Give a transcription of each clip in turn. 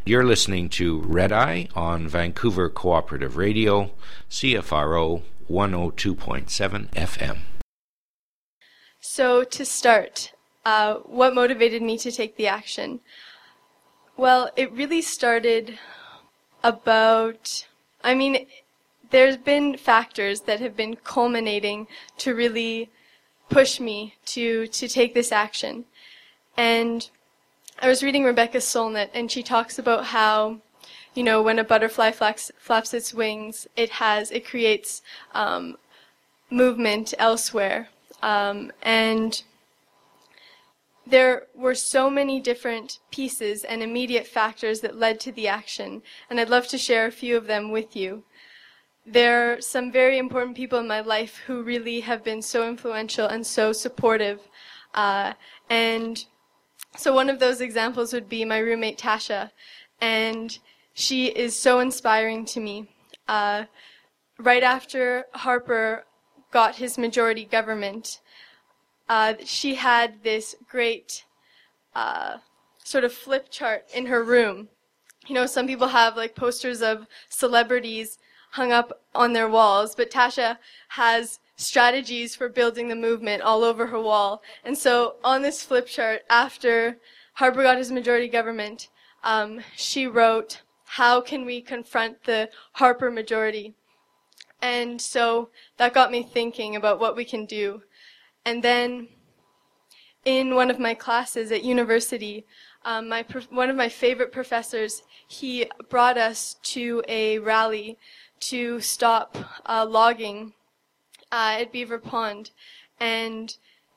You're listening to Red Eye on Vancouver Cooperative Radio, CFRO 102.7 FM. So to start, what motivated me to take the action? Well, it really started there's been factors that have been culminating to really push me to take this action. And I was reading Rebecca Solnit, and she talks about how, when a butterfly flaps its wings, it creates movement elsewhere. And there were so many different pieces and immediate factors that led to the action, and I'd love to share a few of them with you. There are some very important people in my life who really have been so influential and so supportive, and so one of those examples would be my roommate Tasha, and she is so inspiring to me. Right after Harper got his majority government, she had this great sort of flip chart in her room. Some people have like posters of celebrities hung up on their walls, but Tasha has strategies for building the movement all over her wall. And so on this flip chart, after Harper got his majority government, she wrote, "How can we confront the Harper majority?" And so that got me thinking about what we can do. And then in one of my classes at university, one of my favorite professors, he brought us to a rally to stop logging at Beaver Pond. And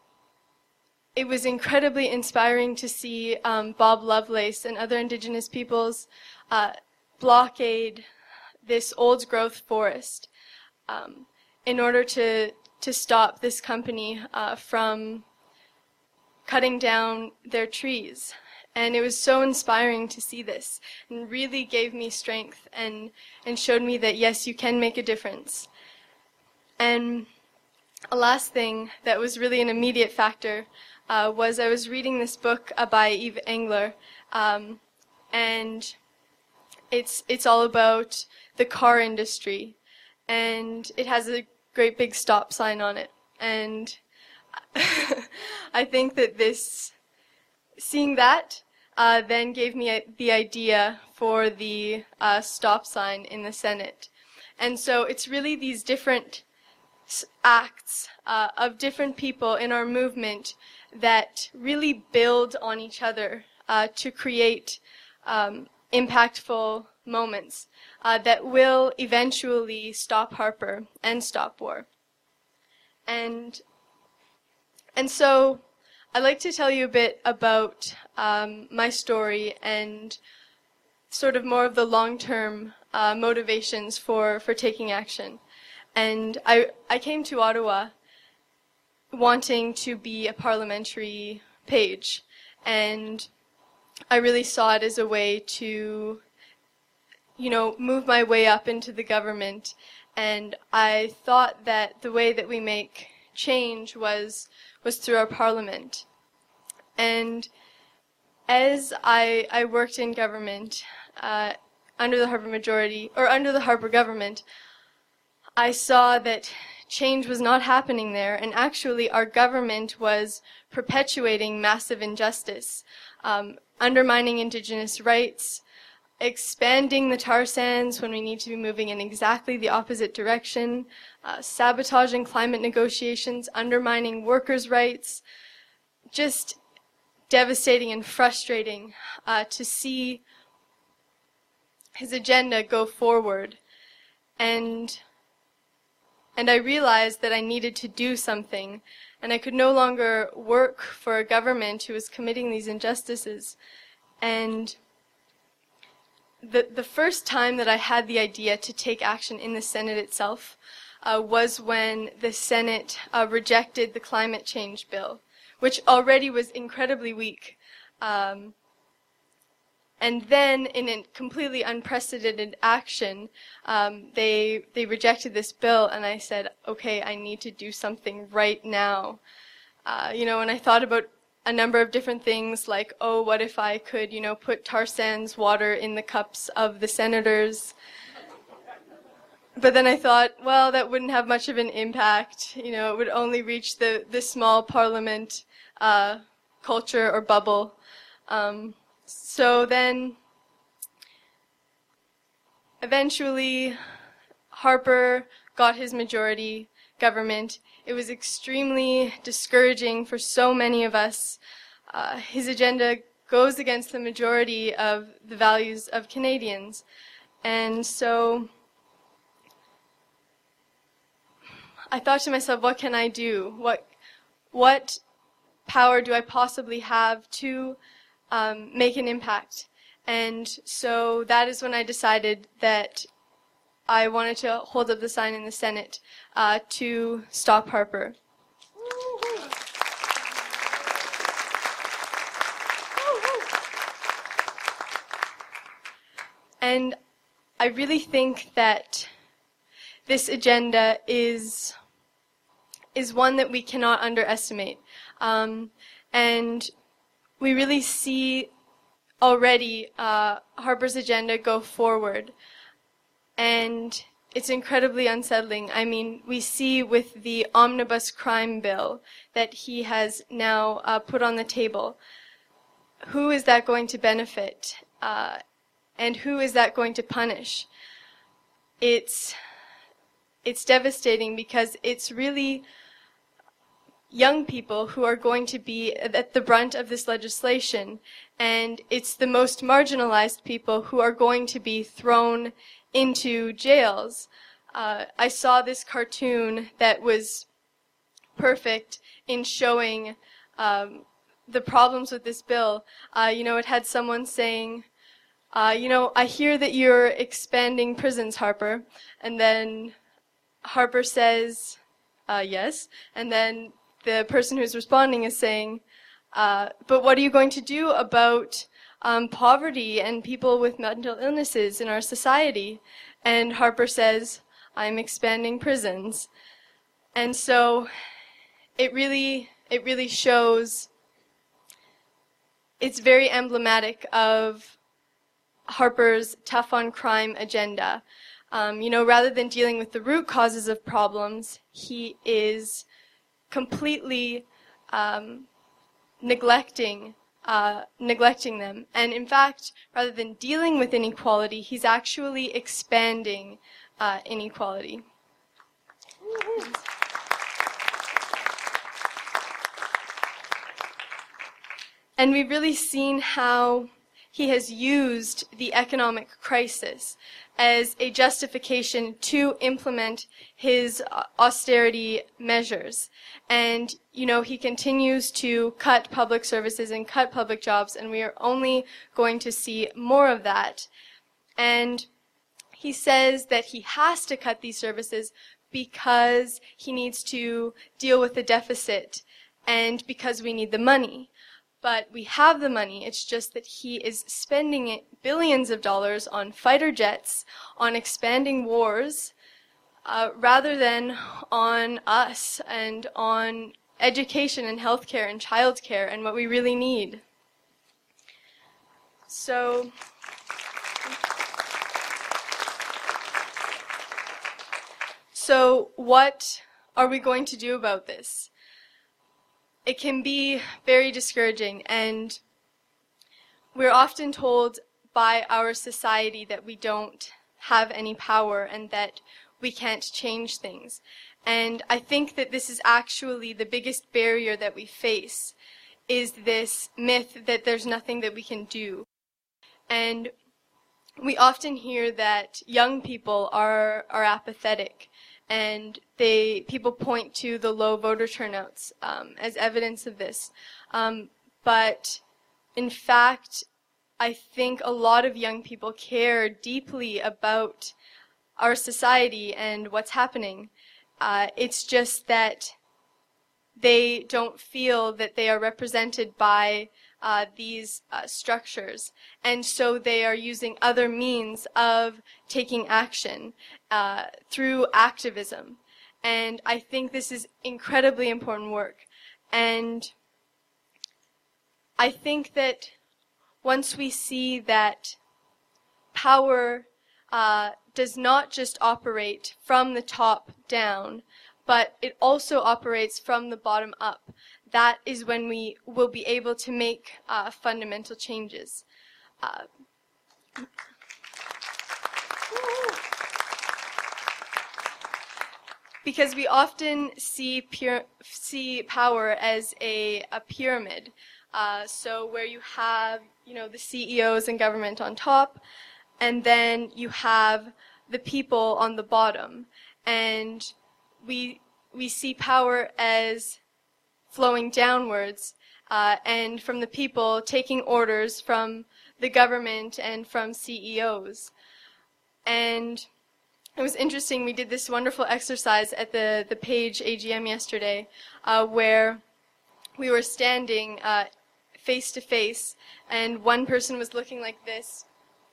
it was incredibly inspiring to see Bob Lovelace and other Indigenous peoples blockade this old growth forest in order to stop this company from cutting down their trees. And it was so inspiring to see this, and really gave me strength and showed me that, yes, you can make a difference. And a last thing that was really an immediate factor was I was reading this book by Eve Engler, and it's all about the car industry, and it has a great big stop sign on it. And I think that seeing that then gave me the idea for the stop sign in the Senate. And so it's really these different acts of different people in our movement that really build on each other to create impactful moments that will eventually stop Harper and stop war. And so I'd like to tell you a bit about my story and sort of more of the long-term motivations for taking action. And I came to Ottawa wanting to be a parliamentary page, and I really saw it as a way to, move my way up into the government. And I thought that the way that we make change was through our parliament. And as I worked in government under the Harper majority, or under the Harper government, I saw that change was not happening there, and actually our government was perpetuating massive injustice, undermining Indigenous rights, expanding the tar sands when we need to be moving in exactly the opposite direction, sabotaging climate negotiations, undermining workers' rights, just devastating and frustrating to see his agenda go forward. And I realized that I needed to do something, and I could no longer work for a government who was committing these injustices. And the first time that I had the idea to take action in the Senate itself was when the Senate rejected the climate change bill, which already was incredibly weak. And then, in a completely unprecedented action, they rejected this bill, and I said, okay, I need to do something right now. And I thought about a number of different things like, oh, what if I could, put tar sands water in the cups of the senators? But then I thought, well, that wouldn't have much of an impact. It would only reach the small parliament culture or bubble. So then, eventually, Harper got his majority government. It was extremely discouraging for so many of us. His agenda goes against the majority of the values of Canadians. And so I thought to myself, what can I do? What power do I possibly have to make an impact? And so that is when I decided that I wanted to hold up the sign in the Senate to stop Harper. And I really think that this agenda is one that we cannot underestimate. And we really see already Harper's agenda go forward. And it's incredibly unsettling. I mean, we see with the omnibus crime bill that he has now put on the table, who is that going to benefit? And who is that going to punish? It's devastating because it's really young people who are going to be at the brunt of this legislation, and it's the most marginalized people who are going to be thrown into jails. I saw this cartoon that was perfect in showing the problems with this bill. It had someone saying, I hear that you're expanding prisons, Harper. And then Harper says, yes. And then the person who's responding is saying, but what are you going to do about poverty and people with mental illnesses in our society? And Harper says, I'm expanding prisons. And so it really shows, it's very emblematic of Harper's tough on crime agenda. Rather than dealing with the root causes of problems, he is completely neglecting them. And in fact, rather than dealing with inequality, he's actually expanding inequality. And we've really seen how he has used the economic crisis as a justification to implement his austerity measures. And, he continues to cut public services and cut public jobs, and we are only going to see more of that. And he says that he has to cut these services because he needs to deal with the deficit and because we need the money. But we have the money, it's just that he is spending it billions of dollars on fighter jets, on expanding wars, rather than on us and on education and healthcare and childcare and what we really need. So what are we going to do about this? It can be very discouraging, and we're often told by our society that we don't have any power and that we can't change things. And I think that this is actually the biggest barrier that we face, is this myth that there's nothing that we can do. And we often hear that young people are apathetic, and people point to the low voter turnouts as evidence of this. But in fact, I think a lot of young people care deeply about our society and what's happening. It's just that they don't feel that they are represented by these structures. And so they are using other means of taking action through activism. And I think this is incredibly important work. And I think that once we see that power does not just operate from the top down, but it also operates from the bottom up, that is when we will be able to make fundamental changes. Because we often see power as a pyramid. So where you have, the CEOs and government on top, and then you have the people on the bottom. And we see power as flowing downwards, and from the people taking orders from the government and from CEOs. And it was interesting, we did this wonderful exercise at the Page AGM yesterday, where we were standing face to face, and one person was looking like this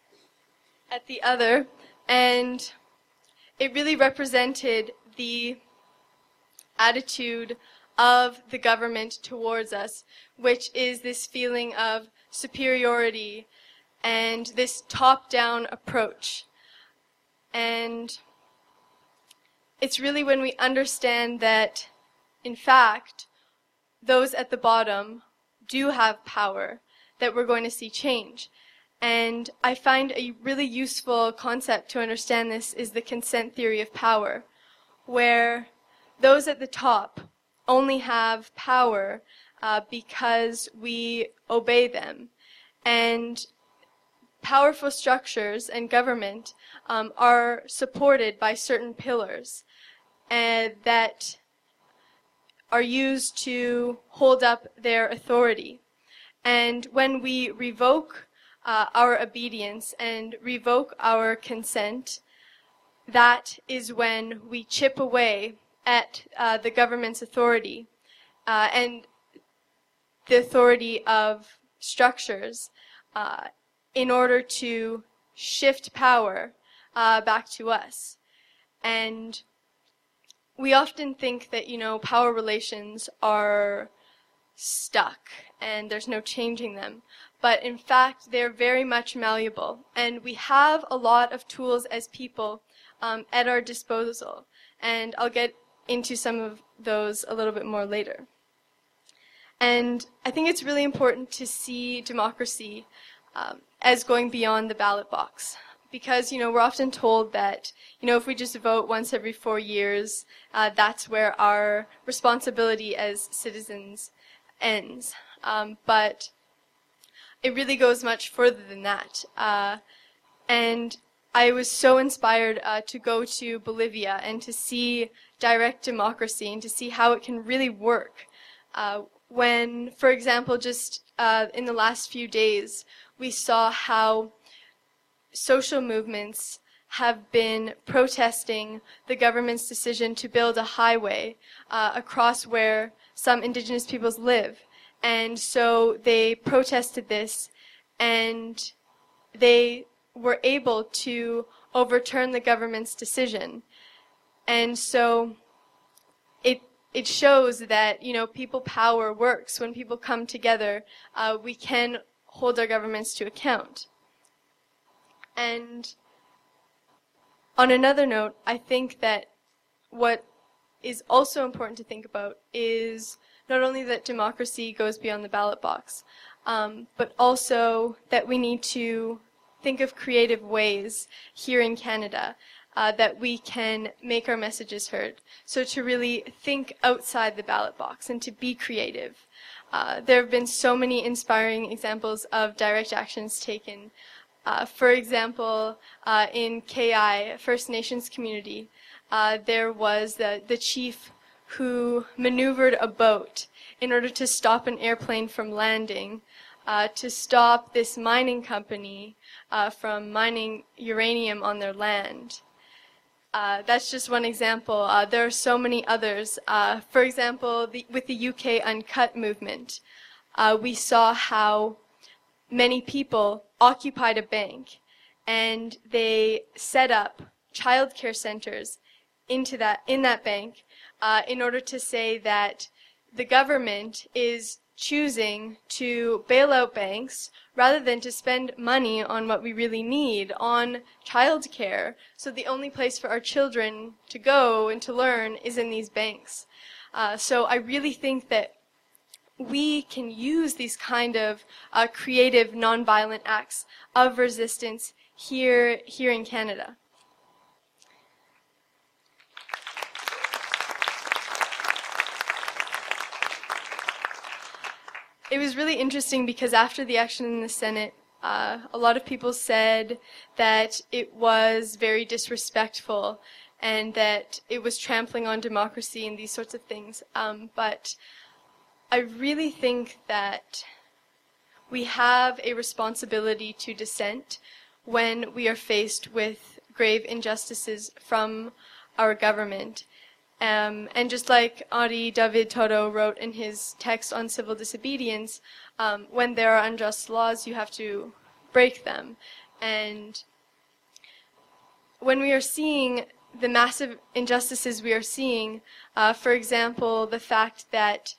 at the other, and it really represented the attitude of the government towards us, which is this feeling of superiority and this top-down approach. And it's really when we understand that, in fact, those at the bottom do have power that we're going to see change. And I find a really useful concept to understand this is the consent theory of power, where those at the top only have power because we obey them. And powerful structures and government are supported by certain pillars that are used to hold up their authority. And when we revoke our obedience and revoke our consent, that is when we chip away at the government's authority and the authority of structures in order to shift power back to us. And we often think that, power relations are stuck and there's no changing them. But in fact, they're very much malleable. And we have a lot of tools as people at our disposal. And I'll get into some of those a little bit more later. And I think it's really important to see democracy as going beyond the ballot box. Because, we're often told that, if we just vote once every 4 years, that's where our responsibility as citizens ends. But it really goes much further than that. And I was so inspired to go to Bolivia and to see direct democracy and to see how it can really work. When, for example, just in the last few days, we saw how social movements have been protesting the government's decision to build a highway across where some indigenous peoples live. And so they protested this, and they were able to overturn the government's decision. And so it shows that, people power works. When people come together, we can hold our governments to account. And on another note, I think that what is also important to think about is not only that democracy goes beyond the ballot box, but also that we need to think of creative ways here in Canada that we can make our messages heard. So to really think outside the ballot box and to be creative. There have been so many inspiring examples of direct actions taken. For example, in KI, First Nations community, there was the chief who maneuvered a boat in order to stop an airplane from landing, to stop this mining company from mining uranium on their land. That's just one example. There are so many others. For example, with the UK Uncut movement, we saw how many people occupied a bank, and they set up childcare centers in that bank in order to say that the government is choosing to bail out banks rather than to spend money on what we really need, on childcare. So the only place for our children to go and to learn is in these banks. So I really think that we can use these kind of creative, nonviolent acts of resistance here in Canada. It was really interesting because after the action in the Senate, a lot of people said that it was very disrespectful and that it was trampling on democracy and these sorts of things. But I really think that we have a responsibility to dissent when we are faced with grave injustices from our government. And just like Ari David Toro wrote in his text on civil disobedience, when there are unjust laws, you have to break them. And when we are seeing the massive injustices we are seeing, for example, the fact that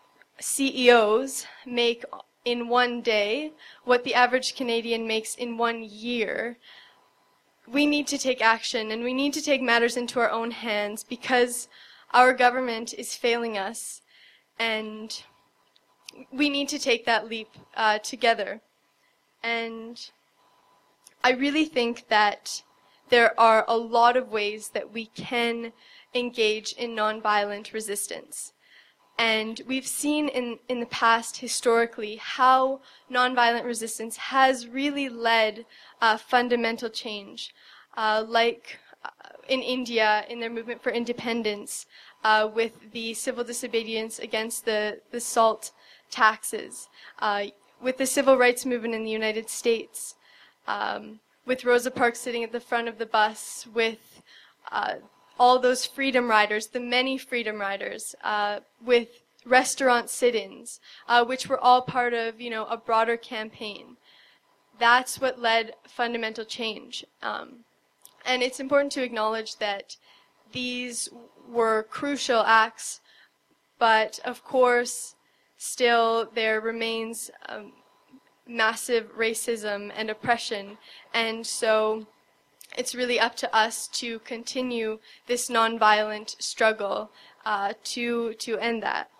CEOs make in one day what the average Canadian makes in 1 year, we need to take action, and we need to take matters into our own hands because our government is failing us, and we need to take that leap together. And I really think that there are a lot of ways that we can engage in nonviolent resistance. And we've seen in the past, historically, how nonviolent resistance has really led fundamental change. Like in India, in their movement for independence, with the civil disobedience against the salt taxes, with the civil rights movement in the United States, with Rosa Parks sitting at the front of the bus, with all those freedom riders, the many freedom riders, with restaurant sit-ins, which were all part of, a broader campaign. That's what led fundamental change. And it's important to acknowledge that these were crucial acts, but of course, still there remains massive racism and oppression, and so it's really up to us to continue this nonviolent struggle to end that.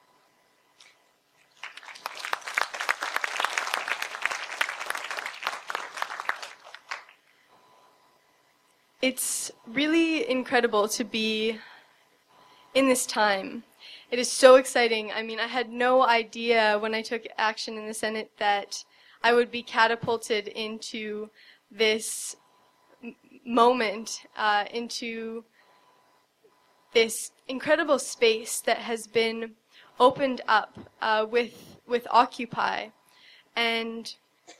It's really incredible to be in this time. It is so exciting. I mean, I had no idea when I took action in the Senate that I would be catapulted into this moment, into this incredible space that has been opened up with Occupy. And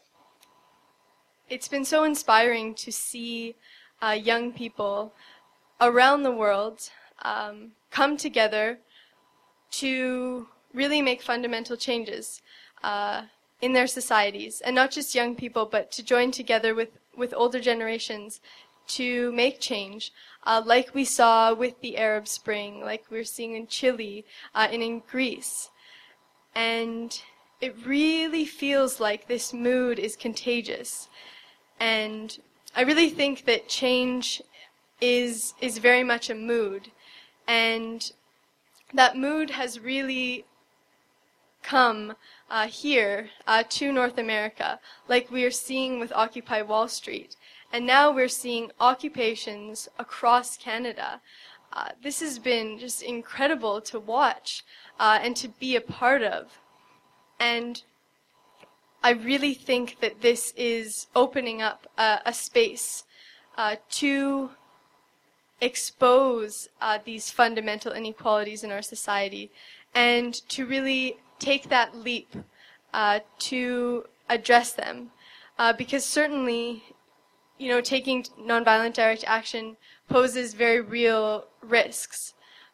it's been so inspiring to see young people around the world come together to really make fundamental changes in their societies. And not just young people, but to join together with older generations to make change, like we saw with the Arab Spring, like we're seeing in Chile and in Greece. And it really feels like this mood is contagious. And I really think that change is very much a mood. And that mood has really come here to North America, like we are seeing with Occupy Wall Street. And now we're seeing occupations across Canada. This has been just incredible to watch and to be a part of. And I really think that this is opening up a space to expose these fundamental inequalities in our society and to really take that leap to address them. Because certainly, taking nonviolent direct action poses very real risks.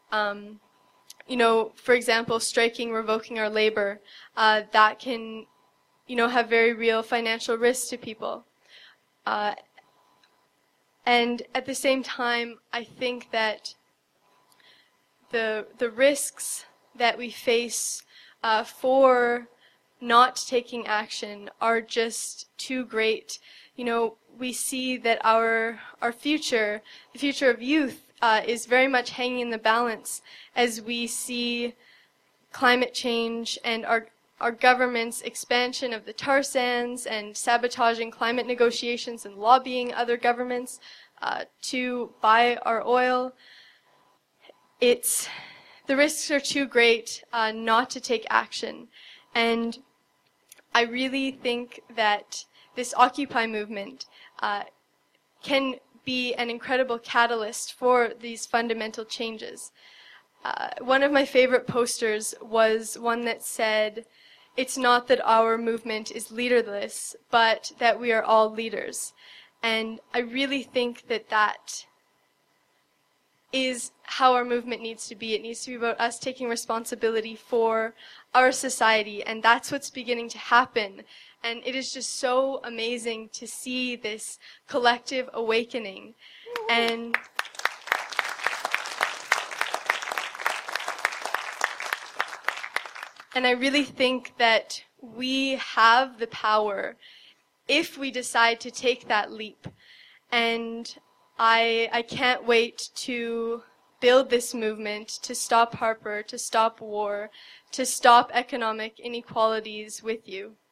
For example, striking, revoking our labor, that can have very real financial risks to people. And at the same time, I think that the risks that we face for not taking action are just too great. You know, we see that our future, the future of youth, is very much hanging in the balance as we see climate change and our government's expansion of the tar sands and sabotaging climate negotiations and lobbying other governments to buy our oil. The risks are too great not to take action. And I really think that this Occupy movement can be an incredible catalyst for these fundamental changes. One of my favorite posters was one that said, "It's not that our movement is leaderless, but that we are all leaders." And I really think that that is how our movement needs to be. It needs to be about us taking responsibility for our society, and that's what's beginning to happen. And it is just so amazing to see this collective awakening. And I really think that we have the power if we decide to take that leap. And I can't wait to build this movement to stop Harper, to stop war, to stop economic inequalities with you.